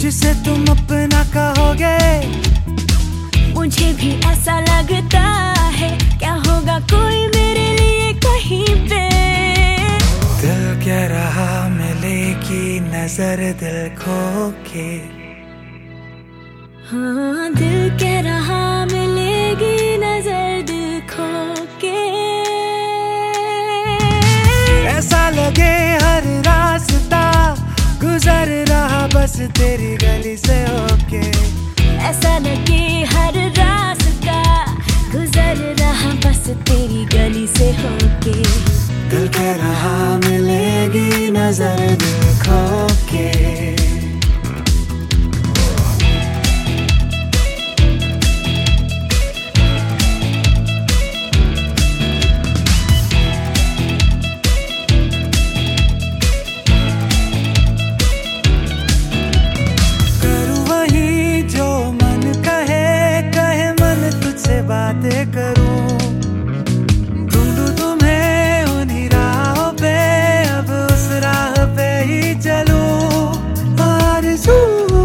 जिसे तुम अपना कहोगे। मुझे भी ऐसा लगता है, क्या होगा कोई मेरे लिए कहीं पे। दिल कह रहा मिलेगी नजर दिल खो के। हाँ, दिल कह रहा मिलेगी नजर दिल खो के। ऐसा लगे हर रास्ता गुजर रहा बस तेरी गली से होके। ऐसा लगे हर रास्ता गुजर रहा बस तेरी गली से होके। दिल कह रहा मिलेगी नजर दिल खो के। बातें करूं, ढूंढूं तुम्हें उन्हीं राहों पे, अब उस राह पे ही चलूं। आरज़ू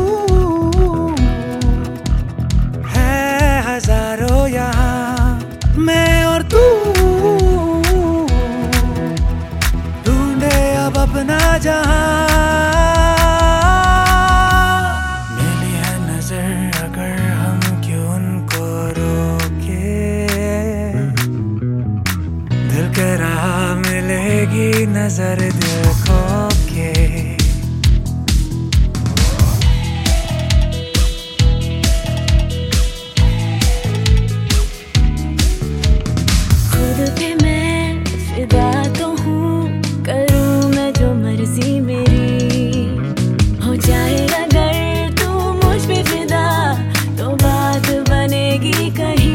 है हजारों यहाँ, मैं और तू ढूंढे अब अपना जहां। मिली है नजर अगर हम क्यों उनको कह रहा मिलेगी नजर दिल खो के। खुद पे मैं फिदा तो हूँ, करूँ मैं जो मर्जी मेरी। हो जाए अगर तू मुझ पे फिदा तो बात बनेगी कहीं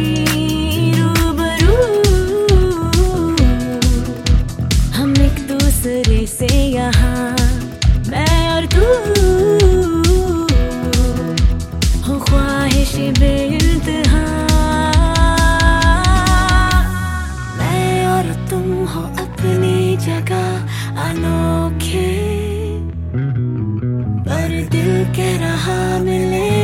दूसरे से यहाँ, मैं और तू हो ख्वाहिश बेइंतहा। मैं और तुम हो अपनी जगह अनोखे, पर दिल कह रहा मिले